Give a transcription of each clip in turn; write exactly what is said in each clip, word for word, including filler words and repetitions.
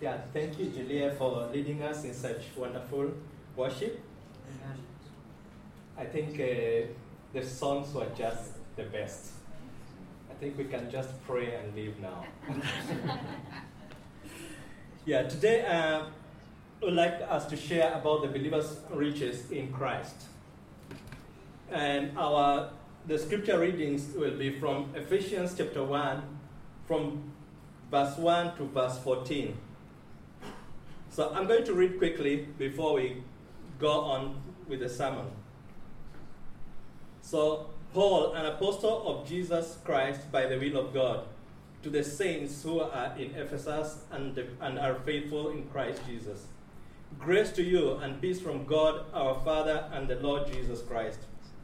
Yeah, thank you, Julia, for leading us in such wonderful worship. Amen. I think uh, the songs were just the best. I think we can just pray and leave now. Yeah, today uh, I would like us to share about the believer's riches in Christ. And our the scripture readings will be from Ephesians chapter one, from verse one to verse fourteen. So I'm going to read quickly before we go on with the sermon. So, Paul, an apostle of Jesus Christ by the will of God, to the saints who are in Ephesus and, and are faithful in Christ Jesus. Grace to you and peace from God our Father and the Lord Jesus Christ.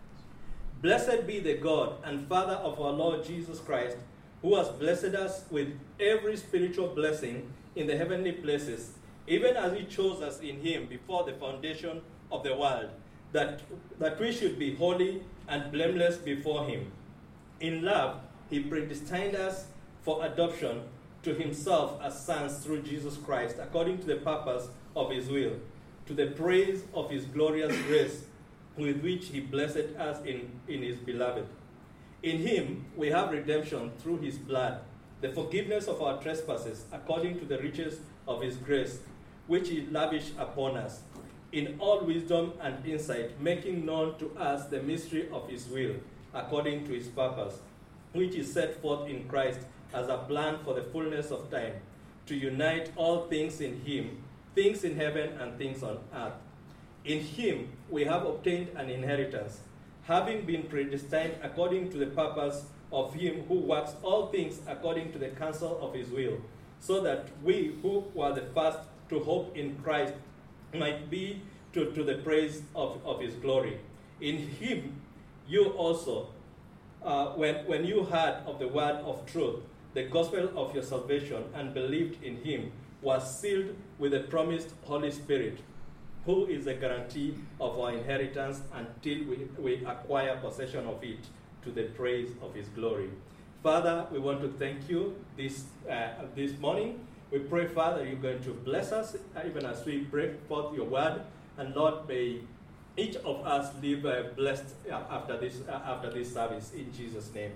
Blessed be the God and Father of our Lord Jesus Christ, who has blessed us with every spiritual blessing in the heavenly places, even as he chose us in him before the foundation of the world, that, that we should be holy and blameless before him. In love, he predestined us for adoption to himself as sons through Jesus Christ, according to the purpose of his will, to the praise of his glorious grace, with which he blessed us in, in his beloved. In him we have redemption through his blood, the forgiveness of our trespasses, according to the riches of his grace, which he lavished upon us, in all wisdom and insight, making known to us the mystery of his will, according to his purpose, which is set forth in Christ as a plan for the fullness of time, to unite all things in him, things in heaven and things on earth. In him we have obtained an inheritance, having been predestined according to the purpose of him who works all things according to the counsel of his will, so that we who were the first to hope in Christ might be to, to the praise of, of his glory. In him you also, uh, when, when you heard of the word of truth, the gospel of your salvation, and believed in him, was sealed with the promised Holy Spirit, who is the guarantee of our inheritance until we, we acquire possession of it, to the praise of his glory. Father, we want to thank you this, uh, this morning. We pray, Father, you're going to bless us even as we break forth your word. And Lord, may each of us live uh, blessed uh, after this uh, after this service, in Jesus' name.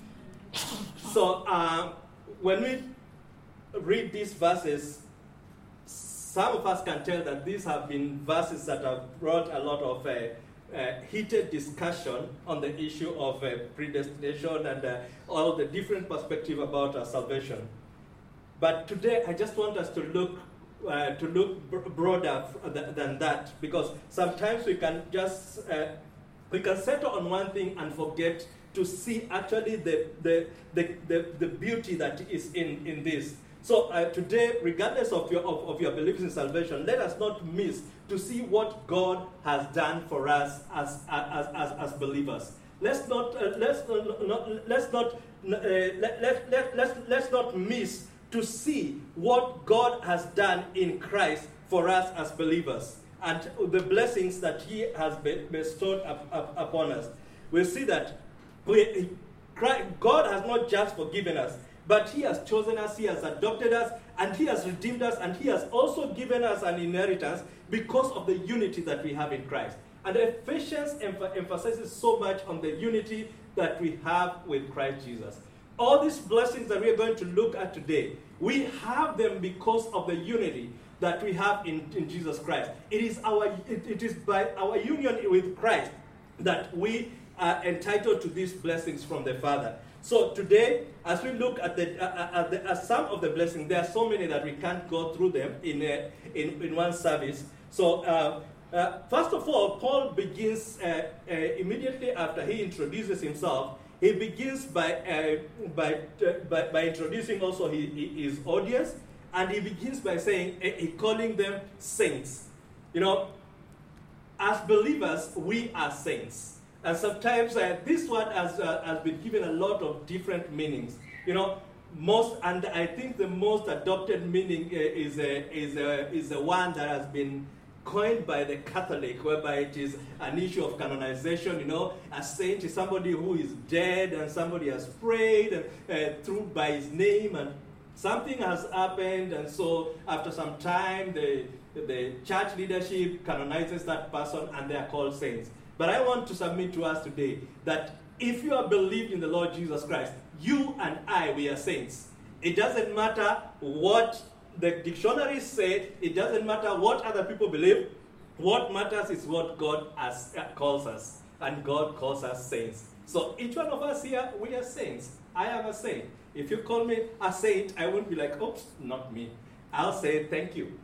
So, uh, when we read these verses, some of us can tell that these have been verses that have brought a lot of uh, uh, heated discussion on the issue of uh, predestination and uh, all the different perspective about our salvation. But today, I just want us to look uh, to look br- broader th- than that, because sometimes we can just uh, we can settle on one thing and forget to see actually the the the, the, the beauty that is in, in this. So uh, today, regardless of your of, of your beliefs in salvation, let us not miss to see what God has done for us as as as, as believers. Let's not uh, let's not, not let's not uh, let, let, let, let's let's not miss to see what God has done in Christ for us as believers, and the blessings that he has bestowed up, up, upon us. We'll see that we, God has not just forgiven us, but he has chosen us, he has adopted us, and he has redeemed us, and he has also given us an inheritance because of the unity that we have in Christ. And Ephesians emph- emphasizes so much on the unity that we have with Christ Jesus. All these blessings that we are going to look at today, we have them because of the unity that we have in, in Jesus Christ. It is our it, it is by our union with Christ that we are entitled to these blessings from the Father. So today, as we look at the uh, at, the, at some of the blessings, there are so many that we can't go through them in a, in, in one service. So uh, uh, first of all, Paul begins uh, uh, immediately after he introduces himself. He begins by, uh, by, uh, by, by introducing also his, his audience, and he begins by saying, uh, he calling them saints. You know, as believers, we are saints. And sometimes uh, this word has, uh, has been given a lot of different meanings. You know, most, and I think the most adopted meaning uh, is, uh, is, uh, is the one that has been coined by the Catholic, whereby it is an issue of canonization. You know, a saint is somebody who is dead and somebody has prayed uh, through by his name, and Something has happened, and so after some time, the, the church leadership canonizes that person, and they are called saints. But I want to submit to us today that if you have believed in the Lord Jesus Christ, you and I, we are saints. It doesn't matter what the dictionaries say. It doesn't matter what other people believe. What matters is what God has, uh, calls us, and God calls us saints. So each one of us here, we are saints. I am a saint. If you call me a saint, I won't be like, oops, not me. I'll say thank you.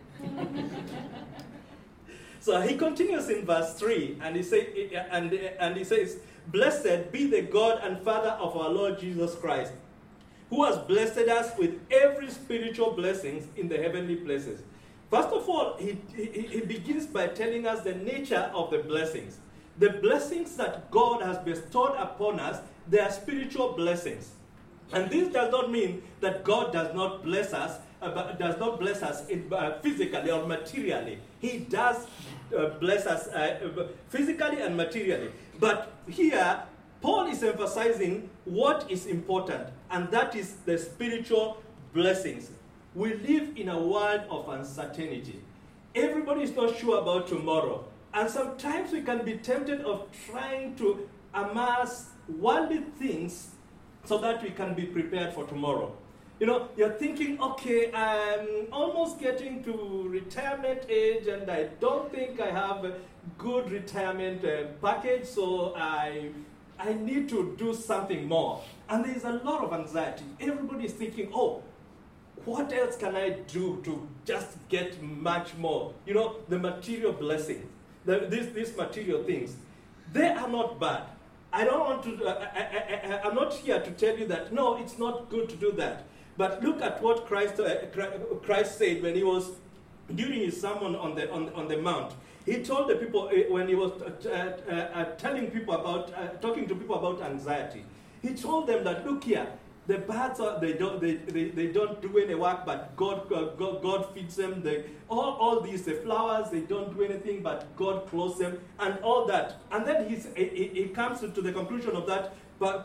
So he continues in verse three, and he, say, and, and he says, "Blessed be the God and Father of our Lord Jesus Christ, who has blessed us with every spiritual blessings in the heavenly places." First of all, he, he, he begins by telling us the nature of the blessings. The blessings that God has bestowed upon us, they are spiritual blessings. And this does not mean that God does not bless us, uh, but does not bless us in, uh, physically or materially. He does uh, bless us uh, physically and materially. But here, Paul is emphasizing what is important, and that is the spiritual blessings. We live in a world of uncertainty. Everybody is not sure about tomorrow. And sometimes we can be tempted of trying to amass worldly things so that we can be prepared for tomorrow. You know, you're thinking, okay, I'm almost getting to retirement age, and I don't think I have a good retirement uh, package, so I, I need to do something more. And there's a lot of anxiety. Everybody is thinking, oh, what else can I do to just get much more? You know, the material blessing, the, these, these material things, they are not bad. I don't want to, uh, I, I, I, I'm not here to tell you that, no, it's not good to do that. But look at what Christ, uh, Christ said when he was, during his sermon on the, on, on the mount. He told the people, uh, when he was uh, uh, uh, telling people about, uh, talking to people about anxiety, he told them that, look here, the birds, are, they, don't, they, they, they don't do any work, but God, uh, God, God feeds them. They, all, all these, the flowers, they don't do anything, but God clothes them, and all that. And then he's, he, he comes to the conclusion of that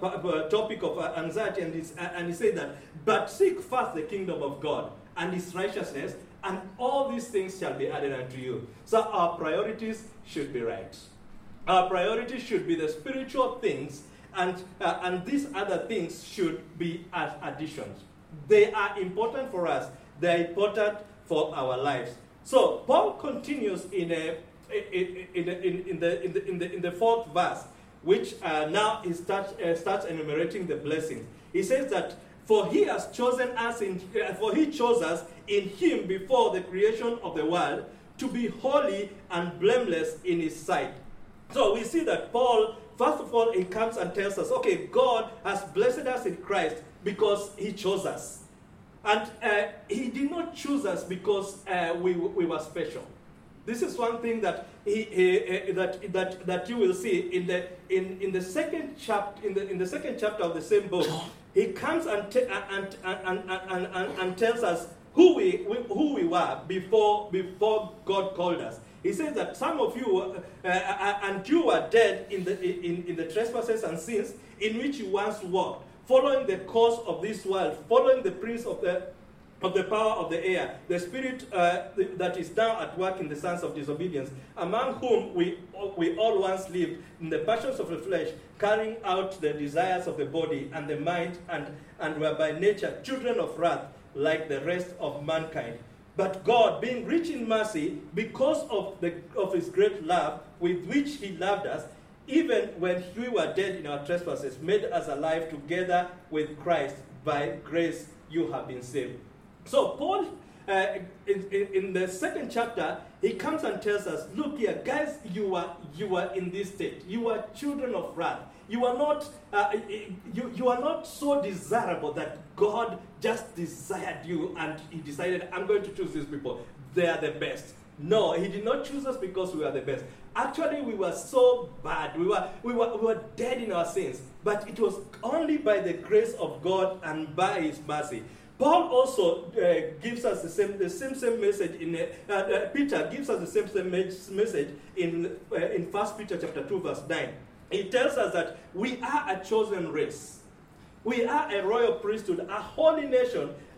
topic of anxiety, and, he's, and he said that, but seek first the kingdom of God and his righteousness, and all these things shall be added unto you. So our priorities should be right. Our priorities should be the spiritual things, and, uh, and these other things should be as additions. They are important for us. They are important for our lives. So Paul continues in, a, in, in, in, in, the, in, the, in, the, in the fourth verse, which uh, now he starts, uh, starts enumerating the blessings. He says that, for he has chosen us, in, uh, for he chose us in him before the creation of the world to be holy and blameless in his sight. So we see that Paul, first of all, he comes and tells us, okay, God has blessed us in Christ because he chose us. And uh, he did not choose us because uh, we, we were special. This is one thing that he, he, uh, that, that, that you will see in the in, in the second chapter in the in the second chapter of the same book. He comes and te- and, and, and, and, and, and tells us who we, we who we were before before God called us. He says that some of you uh, uh, and you were dead in the in, in the trespasses and sins in which you once walked, following the course of this world, following the prince of the of the power of the air, the spirit uh, that is now at work in the sons of disobedience, among whom we we all once lived in the passions of the flesh, carrying out the desires of the body and the mind, and, and were by nature children of wrath, like the rest of mankind. But God, being rich in mercy, because of, the, of his great love with which he loved us, even when we were dead in our trespasses, made us alive together with Christ. By grace you have been saved. So Paul, uh, in, in, in the second chapter, he comes and tells us, look here, guys, you are, you are in this state. You are children of wrath. You are not, uh, you, you are not so desirable that God just desired you and he decided, I'm going to choose these people. They are the best. No, he did not choose us because we are the best. Actually, we were so bad. We were, we were, we were dead in our sins. But it was only by the grace of God and by his mercy. Paul also uh, gives us the same, the same, same message in, uh, uh, Peter gives us the same, same message in, uh, in First Peter chapter two, verse nine. He tells us that we are a chosen race. We are a royal priesthood, a holy nation,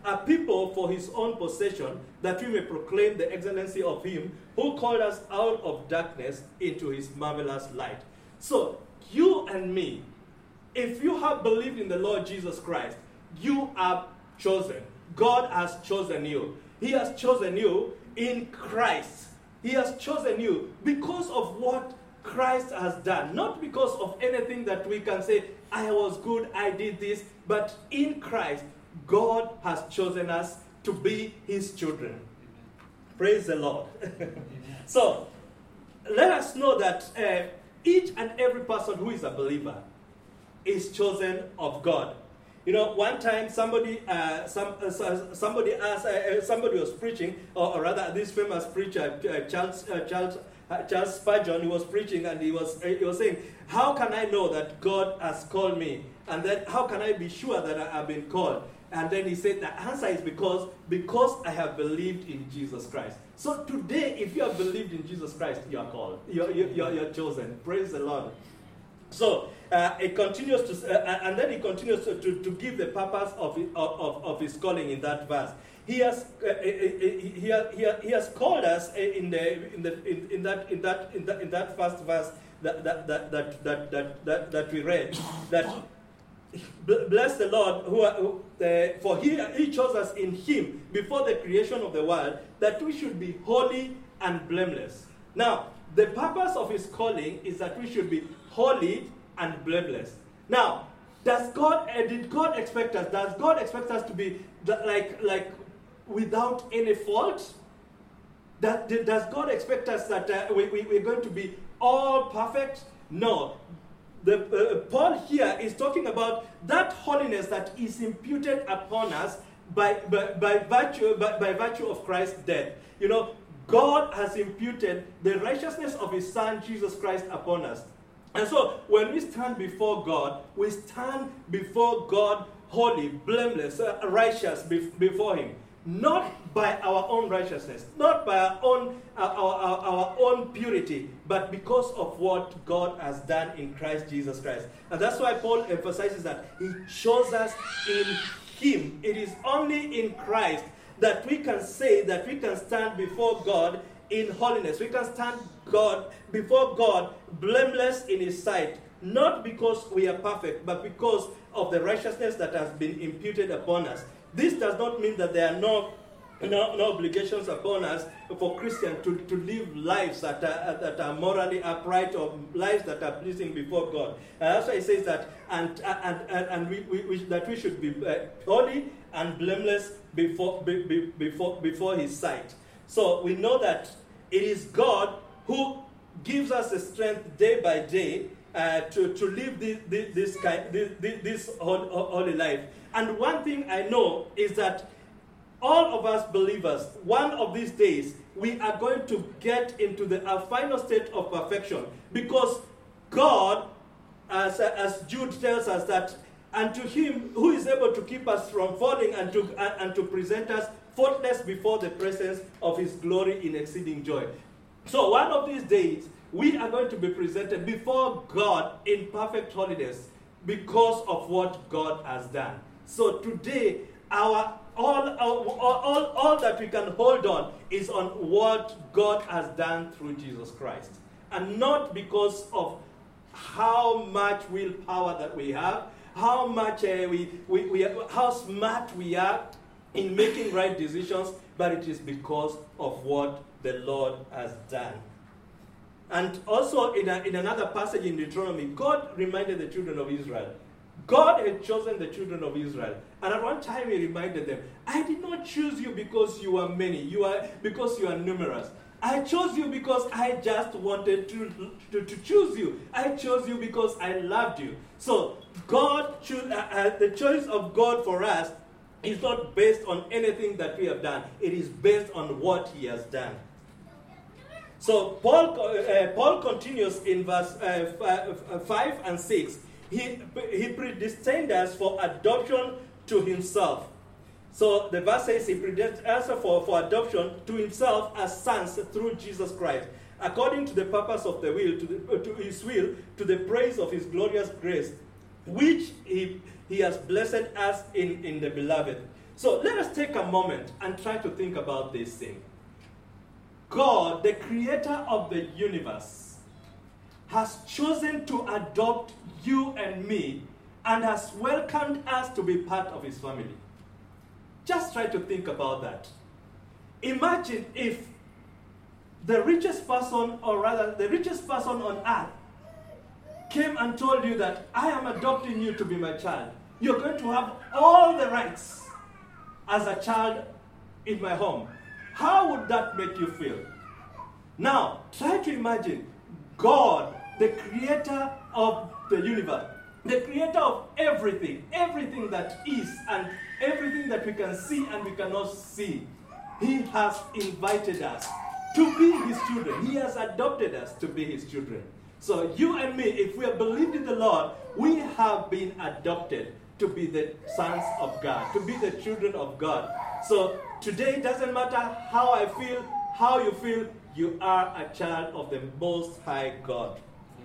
a people for his own possession, that we may proclaim the excellency of him who called us out of darkness into his marvelous light. So, you and me, if you have believed in the Lord Jesus Christ, you are chosen. God has chosen you. He has chosen you in Christ. He has chosen you because of what Christ has done. Not because of anything that we can say, I was good, I did this. But in Christ, God has chosen us to be his children. Amen. Praise the Lord. So, let us know that uh, each and every person who is a believer is chosen of God. You know, one time somebody, uh, some, uh, somebody asked, uh, somebody was preaching, or, or rather, this famous preacher, uh, Charles, uh, Charles, uh, Charles Spurgeon, he was preaching, and he was, uh, he was saying, "How can I know that God has called me? And then, how can I be sure that I have been called?" And then he said, the answer is because, because I have believed in Jesus Christ. So today, if you have believed in Jesus Christ, you are called. You're, you're, you're chosen. Praise the Lord. So uh, it continues to, uh, and then he continues to, to, to give the purpose of, it, of, of his calling in that verse. He has, uh, he, he, he, he has called us in the in the in, in that in that in that in that first verse that that that that that that, that, that we read, that bless the Lord who, are, who uh, for he he chose us in him before the creation of the world, that we should be holy and blameless. Now, the purpose of his calling is that we should be holy and blameless. Now, does God, uh, did God expect us? Does God expect us to be like, like without any fault? That, does God expect us that uh, we, we, we're going to be all perfect? No. The, uh, Paul here is talking about that holiness that is imputed upon us by, by, by, virtue, by, by virtue of Christ's death. You know, God has imputed the righteousness of his Son, Jesus Christ, upon us. And so, when we stand before God, we stand before God holy, blameless, uh, righteous be- before him. Not by our own righteousness, not by our own, uh, our, our, our own purity, but because of what God has done in Christ Jesus Christ. And that's why Paul emphasizes that he shows us in him. It is only in Christ that we can say that we can stand before God in holiness. We can stand God before God blameless in his sight, not because we are perfect, but because of the righteousness that has been imputed upon us. This does not mean that there are no, no, no obligations upon us for Christians to, to live lives that are, that are morally upright, or lives that are pleasing before God. And that's why it says that, and, and, and, and we, we, we, that we should be uh, holy and blameless before, be, be, before, before his sight. So we know that it is God who gives us the strength day by day uh, to, to live this, this, this, kind, this, this holy life. And one thing I know is that all of us believers, one of these days, we are going to get into the our final state of perfection. Because God, as, as Jude tells us, that unto him who is able to keep us from falling and to, and, and to present us faultless before the presence of his glory in exceeding joy. So one of these days, we are going to be presented before God in perfect holiness because of what God has done. So today, our all, all, all, all that we can hold on is on what God has done through Jesus Christ. And not because of how much willpower that we have, how much uh, we, we, we how smart we are in making right decisions, but it is because of what the Lord has done. And also in, a, in another passage in Deuteronomy, God reminded the children of Israel. God had chosen the children of Israel. And at one time he reminded them, I did not choose you because you are many, you are because you are numerous. I chose you because I just wanted to, to, to choose you. I chose you because I loved you. So God, choose, uh, uh, the choice of God for us is not based on anything that we have done. It is based on what he has done. So Paul, uh, Paul continues in verse uh, five and six. He, he predestined us for adoption to himself. So the verse says he predestined us for, for adoption to himself as sons through Jesus Christ, according to the purpose of the will, to, the, to his will, to the praise of his glorious grace, which he, he has blessed us in, in the beloved. So let us take a moment and try to think about this thing. God, the creator of the universe, has chosen to adopt you and me and has welcomed us to be part of his family. Just try to think about that. Imagine if the richest person, or rather the richest person on earth, came and told you that I am adopting you to be my child. You're going to have all the rights as a child in my home. How would that make you feel? Now, try to imagine God, the creator of the universe, the creator of everything, everything that is and everything that we can see and we cannot see. He has invited us to be his children. He has adopted us to be his children. So you and me, if we have believed in the Lord, we have been adopted to be the sons of God, to be the children of God. So today, it doesn't matter how I feel, how you feel, you are a child of the Most High God.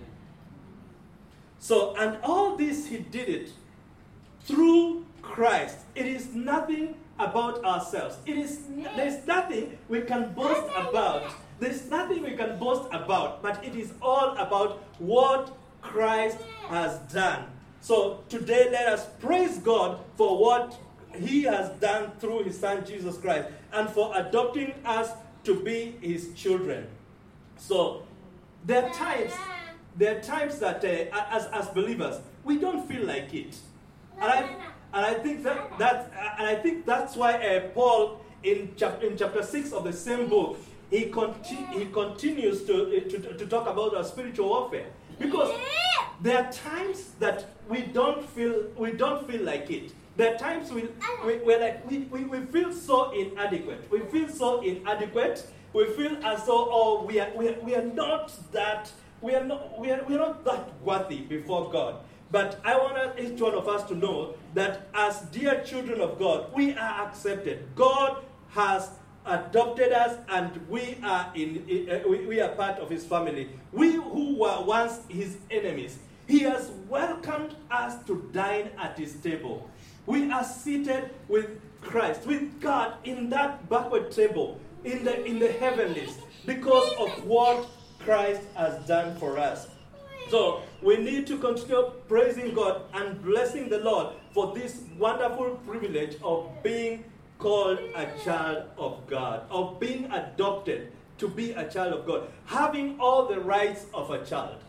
So, and all this, he did it through Christ. It is nothing about ourselves. It is, there's nothing we can boast about. There's nothing we can boast about, but it is all about what Christ has done. So today, let us praise God for what he has done through his son Jesus Christ and for adopting us to be his children. So there are times, there are times that uh, as, as believers, we don't feel like it. And I, and I think that, that and I think that's why uh, Paul in, chap- in chapter six of the same book, he, conti- he continues to, to, to talk about our spiritual warfare. Because there are times that we don't feel we don't feel like it. There are times we, we we're like we, we, we feel so inadequate. We feel so inadequate. We feel as though oh we are we are, we are not that we are not we are, we are not that worthy before God. But I want each one of us to know that as dear children of God, we are accepted. God has adopted us, and we are in uh, we, we are part of his family. We who were once his enemies, he has welcomed us to dine at his table. We are seated with Christ, with God in that banquet table in the in the heavenlies because of what Christ has done for us. So we need to continue praising God and blessing the Lord for this wonderful privilege of being called a child of God, of being adopted to be a child of God, having all the rights of a child.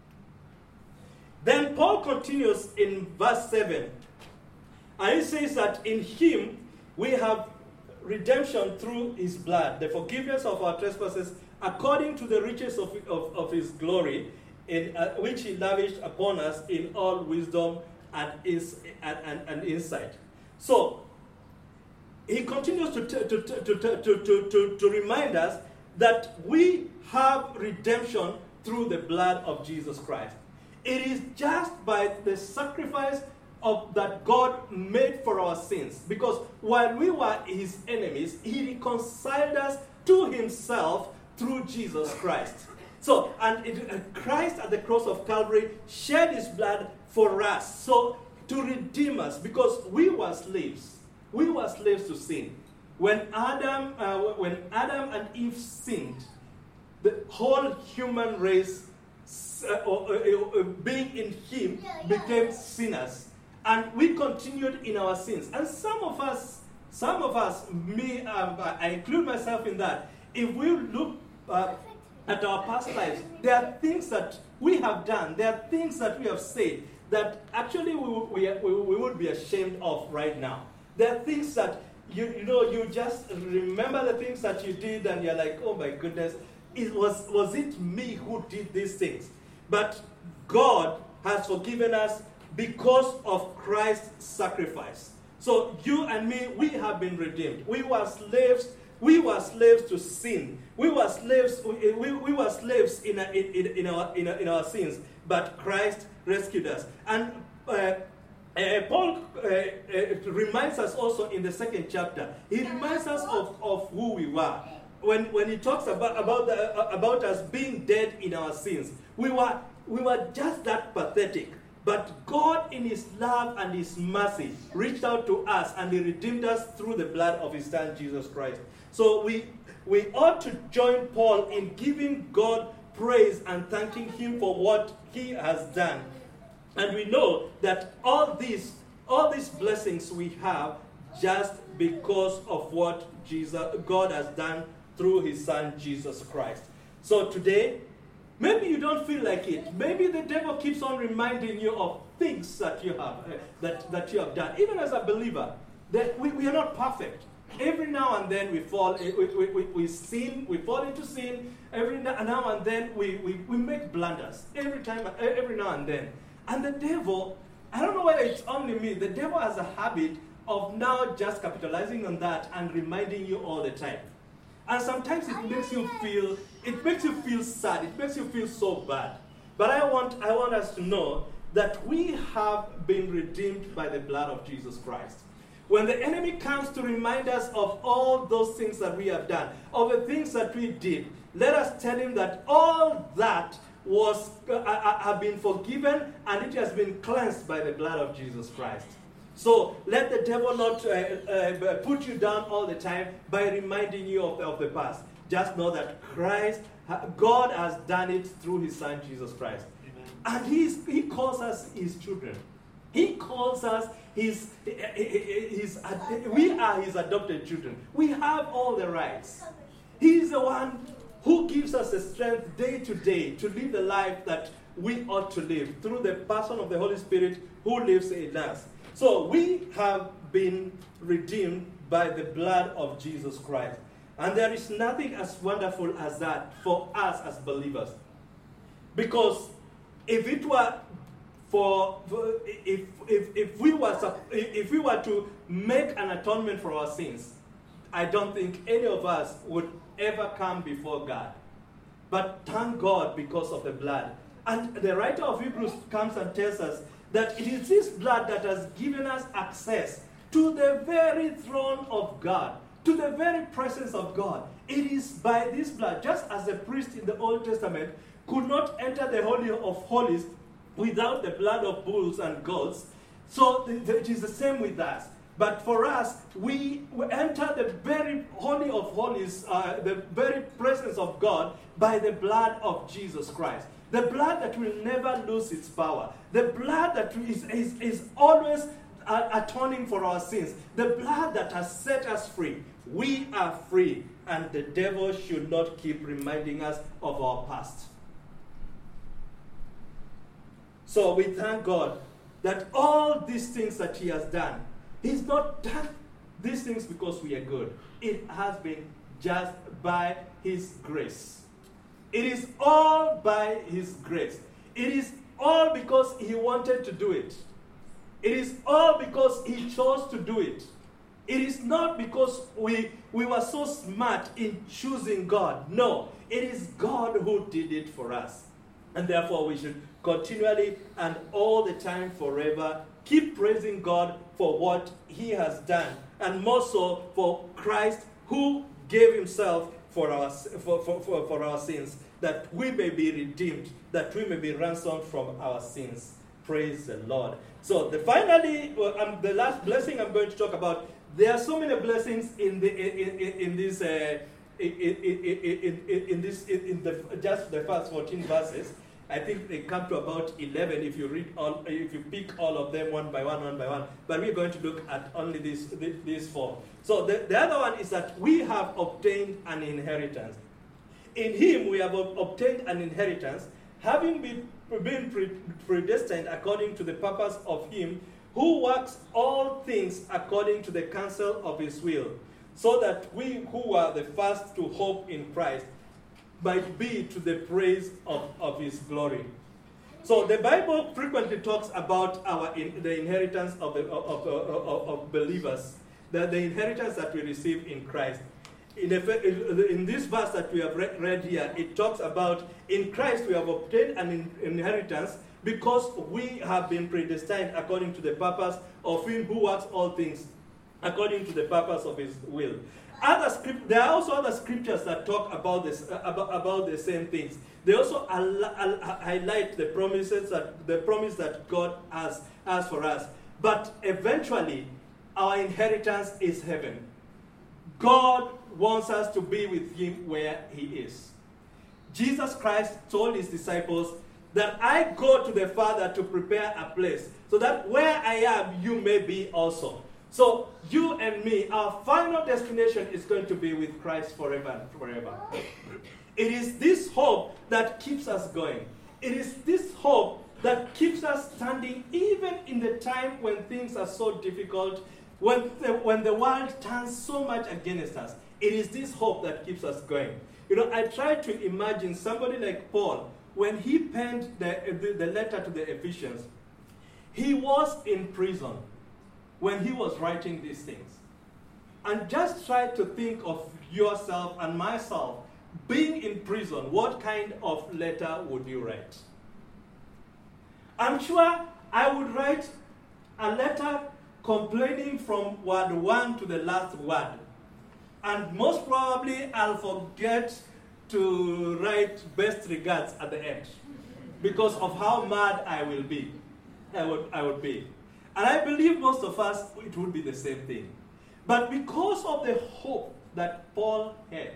Then Paul continues in verse seven, and he says that in him we have redemption through his blood, the forgiveness of our trespasses, according to the riches of, of, of his glory, in uh, which he lavished upon us in all wisdom and, is, and, and, and insight. So, he continues to, to, to, to, to, to, to, to remind us that we have redemption through the blood of Jesus Christ. It is just by the sacrifice of that God made for our sins. Because while we were his enemies, he reconciled us to himself through Jesus Christ. So, and it, uh, Christ at the cross of Calvary shed his blood for us. So, to redeem us, because we were slaves. We were slaves to sin. When Adam, uh, when Adam and Eve sinned, the whole human race, uh, uh, uh, uh, being in him, became sinners, and we continued in our sins. And some of us, some of us, me, um, I include myself in that. If we look uh, at our past lives, there are things that we have done, there are things that we have said that actually we, we, we, we would be ashamed of right now. There are things that, you, you know, you just remember the things that you did and you're like, oh my goodness, it was, was it me who did these things? But God has forgiven us because of Christ's sacrifice. So you and me, we have been redeemed. We were slaves. We were slaves to sin. We were slaves. We, we, we were slaves in, a, in, in, our, in, a, in our sins. But Christ rescued us. And uh, uh, Paul uh, uh, reminds us also in the second chapter. He reminds us of, of who we were. When, when he talks about, about, the, uh, about us being dead in our sins, we were, we were just that pathetic. But God, in his love and his mercy, reached out to us and he redeemed us through the blood of his son, Jesus Christ. So we, we ought to join Paul in giving God praise and thanking him for what he has done. And we know that all these, all these blessings we have just because of what Jesus, God has done through his son, Jesus Christ. So today, maybe you don't feel like it. Maybe the devil keeps on reminding you of things that you have, uh, that, that you have done. Even as a believer, that we, we are not perfect. Every now and then we fall, we, we, we, we sin, we fall into sin. Every now and then we, we, we make blunders. Every time, every now and then. And the devil, I don't know whether it's only me, the devil has a habit of now just capitalizing on that and reminding you all the time. And sometimes it makes you feel, it makes you feel sad. It makes you feel so bad. But I want, I want us to know that we have been redeemed by the blood of Jesus Christ. When the enemy comes to remind us of all those things that we have done, of the things that we did, let us tell him that all that was uh, uh, have been forgiven and it has been cleansed by the blood of Jesus Christ. So let the devil not uh, uh, put you down all the time by reminding you of, of the past. Just know that Christ, God has done it through his son Jesus Christ. Amen. And he's, he calls us his children. He calls us his, his, his, we are his adopted children. We have all the rights. He is the one who gives us the strength day to day to live the life that we ought to live through the person of the Holy Spirit who lives in us. So we have been redeemed by the blood of Jesus Christ. And there is nothing as wonderful as that for us as believers. Because if it were for, if, if, if, we were, if we were to make an atonement for our sins, I don't think any of us would ever come before God. But thank God because of the blood. And the writer of Hebrews comes and tells us that it is this blood that has given us access to the very throne of God, to the very presence of God. It is by this blood, just as the priest in the Old Testament could not enter the Holy of Holies without the blood of bulls and goats, so it is the same with us. But for us, we enter the very Holy of Holies, uh, the very presence of God, by the blood of Jesus Christ. The blood that will never lose its power. The blood that is, is, is always uh, atoning for our sins. The blood that has set us free. We are free, and the devil should not keep reminding us of our past. So we thank God that all these things that he has done, he's not done these things because we are good. It has been just by his grace. It is all by his grace. It is all because he wanted to do it. It is all because he chose to do it. It is not because we, we were so smart in choosing God. No, it is God who did it for us. And therefore we should continually and all the time forever keep praising God for what he has done. And more so for Christ who gave himself for our, for, for, for, for our sins, that we may be redeemed, that we may be ransomed from our sins. Praise the Lord. So the finally, well, um, the last blessing I'm going to talk about, there are so many blessings in the in, in, in this uh, in, in, in, in, in this in, in the just the first fourteen verses. I think they come to about eleven if you read all, if you pick all of them one by one, one by one. But we're going to look at only these these four. So the, the other one is that we have obtained an inheritance. In him we have obtained an inheritance, having been, been predestined according to the purpose of him who works all things according to the counsel of his will, so that we who are the first to hope in Christ might be to the praise of, of his glory. So the Bible frequently talks about our in, the inheritance of, the, of, of, of, of believers, the, the inheritance that we receive in Christ. In, the, in this verse that we have read, read here, it talks about in Christ we have obtained an in, inheritance because we have been predestined according to the purpose of him who works all things, according to the purpose of his will. other script, there are also other scriptures that talk about this, uh, about, about the same things. They also al- al- highlight the promises that the promise that God has, has for us. But eventually, our inheritance is heaven. God wants us to be with him where he is. Jesus Christ told his disciples that I go to the Father to prepare a place, so that where I am, you may be also. So you and me, our final destination is going to be with Christ forever and forever. It is this hope that keeps us going. It is this hope that keeps us standing even in the time when things are so difficult, when the, when the world turns so much against us. It is this hope that keeps us going. You know, I try to imagine somebody like Paul, when he penned the, the, the letter to the Ephesians, he was in prison when he was writing these things. And just try to think of yourself and myself being in prison. What kind of letter would you write? I'm sure I would write a letter complaining from word one to the last word. And most probably I'll forget to write best regards at the end because of how mad I will be. I would, I would be. And I believe most of us, it would be the same thing. But because of the hope that Paul had,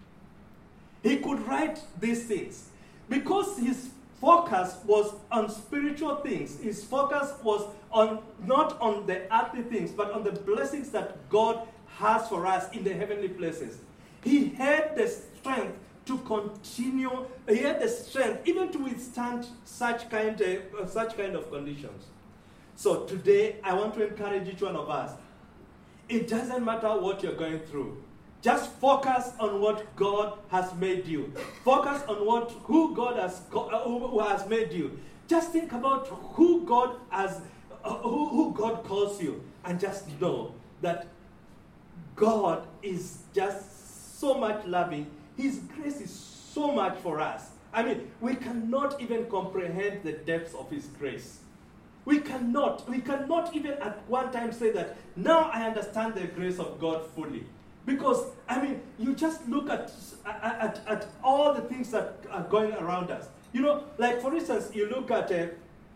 he could write these things. Because his focus was on spiritual things. His focus was on not on the earthly things, but on the blessings that God has for us in the heavenly places. He had the strength to continue. He had the strength even to withstand such kind of, uh, such kind of conditions. So today, I want to encourage each one of us. It doesn't matter what you're going through. Just focus on what God has made you. Focus on what who God has uh, who has made you. Just think about who God has, uh, who, who God calls you, and just know that God is just so much loving. His grace is so much for us. I mean, we cannot even comprehend the depths of His grace. We cannot, we cannot even at one time say that, now I understand the grace of God fully. Because, I mean, you just look at, at, at all the things that are going around us. You know, like for instance, you look at, uh,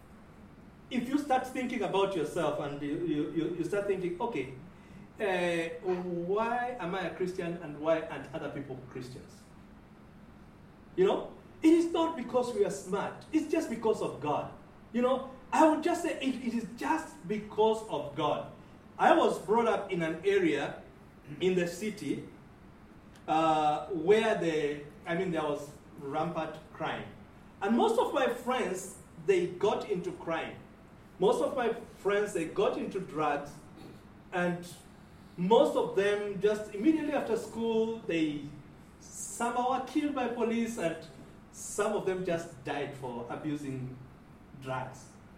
if you start thinking about yourself and you, you, you start thinking, okay, uh, why am I a Christian and why aren't other people Christians? You know, it is not because we are smart. It's just because of God. You know, I would just say it, it is just because of God. I was brought up in an area in the city uh, where the, I mean, there was rampant crime. And most of my friends, they got into crime. Most of my friends, they got into drugs. And most of them just immediately after school, they somehow were killed by police, and some of them just died for abusing drugs.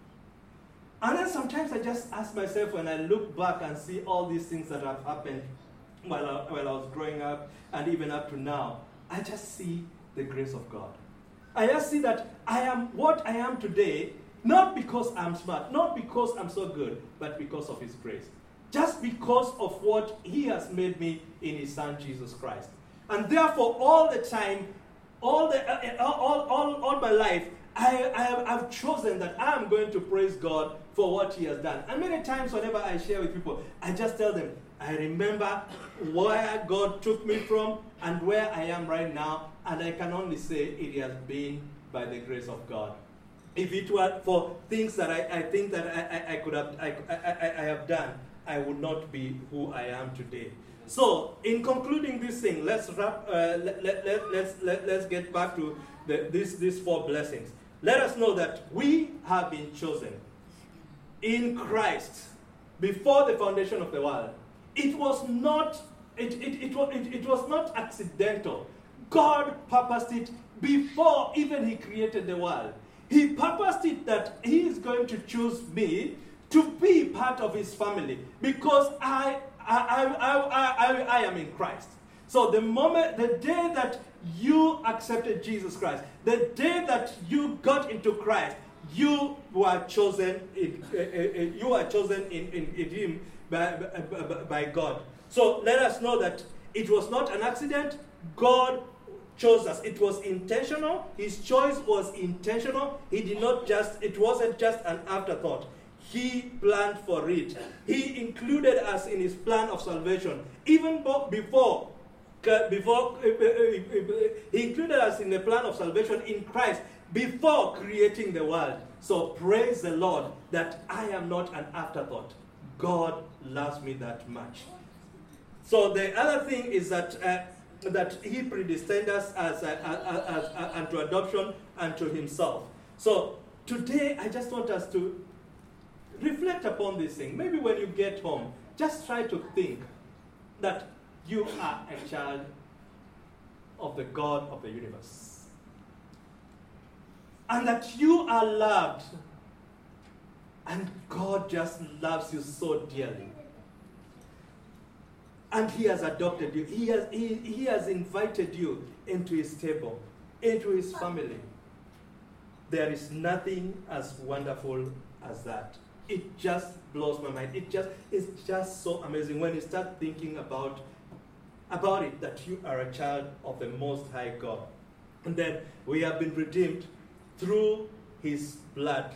And then sometimes I just ask myself, when I look back and see all these things that have happened while I, while I was growing up and even up to now, I just see the grace of God. I just see that I am what I am today, not because I'm smart, not because I'm so good, but because of His grace. Just because of what He has made me in His Son, Jesus Christ. And therefore, all the time, all, the, uh, all, all, all my life, I, I have, I've chosen that I'm going to praise God for what He has done. And many times whenever I share with people, I just tell them, I remember where God took me from and where I am right now, and I can only say it has been by the grace of God. If it were for things that I, I think that I, I, I could have I, I, I have done, I would not be who I am today. So, in concluding this thing, let's wrap. Uh, let, let, let, let's let, let's get back to the, this these four blessings. Let us know that we have been chosen in Christ before the foundation of the world. It was not it it, it, was, it, it was not accidental. God purposed it before even He created the world. He purposed it that He is going to choose me to be part of His family because I I I I, I, I am in Christ. So the moment, the day that you accepted Jesus Christ, the day that you got into Christ, you were chosen. In, uh, uh, you were chosen in, in, in Him by, by, by God. So let us know that It was not an accident. God chose us. It was intentional. His choice was intentional. He did not just, it wasn't just an afterthought. He planned for it. He included us in his plan of salvation. Even before, before he included us in the plan of salvation in Christ before creating the world. So praise the Lord that I am not an afterthought. God loves me that much. So the other thing is that uh, that he predestined us as, uh, as, as, as unto adoption unto himself. So today I just want us to reflect upon this thing. Maybe when you get home, just try to think that you are a child of the God of the universe. And that you are loved. And God just loves you so dearly. And he has adopted you. He has, he, he has invited you into his table, into his family. There is nothing as wonderful as that. It just blows my mind. It just is just so amazing when you start thinking about, about it, that you are a child of the Most High God. And then we have been redeemed through his blood.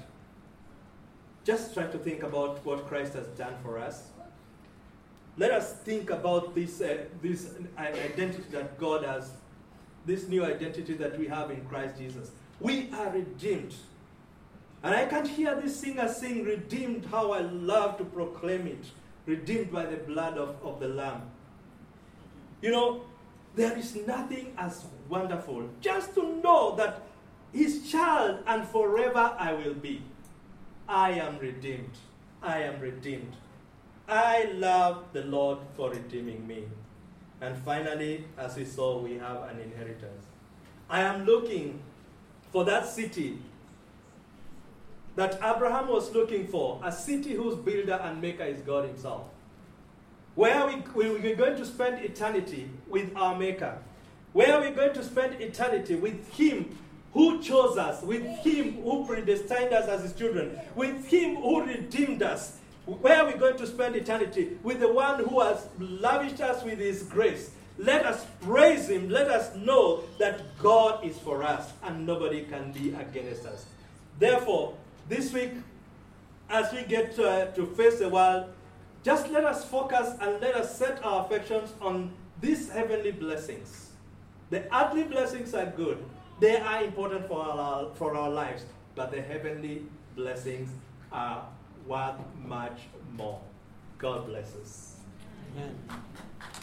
Just try to think about what Christ has done for us. Let us think about this, uh, this identity that God has, this new identity that we have in Christ Jesus. We are redeemed. And I can't hear this singer sing, redeemed, how I love to proclaim it. Redeemed by the blood of, of the Lamb. You know, there is nothing as wonderful just to know that his child and forever I will be. I am redeemed. I am redeemed. I love the Lord for redeeming me. And finally, as we saw, we have an inheritance. I am looking for that city that Abraham was looking for, a city whose builder and maker is God himself. Where we, we're going to spend eternity with our maker. Where we're going to spend eternity with him who chose us, with him who predestined us as his children, with him who redeemed us. Where are we going to spend eternity? With the one who has lavished us with his grace. Let us praise him. Let us know that God is for us and nobody can be against us. Therefore, this week, as we get to, uh, to face the world, just let us focus and let us set our affections on these heavenly blessings. The earthly blessings are good. They are important for our, for our lives. But the heavenly blessings are worth much more. God bless us. Amen.